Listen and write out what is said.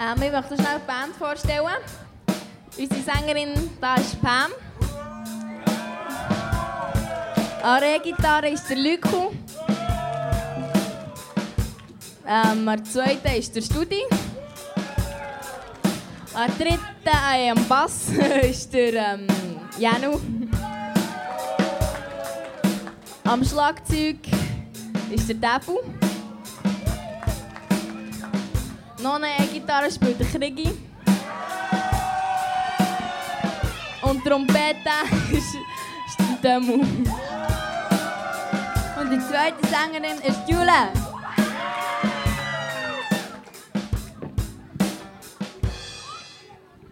Ich möchte schnell die Band vorstellen. Unsere Sängerin da ist Pam. An der E-Gitarre ist der Lyko. An der zweiten ist der Studi. An der dritten am Bass ist der Janu. Am Schlagzeug ist der Debu. Noch eine E-Gitarre spielt der Krigi. Und Trompete ist der Demu. Und die zweite Sängerin ist Jule.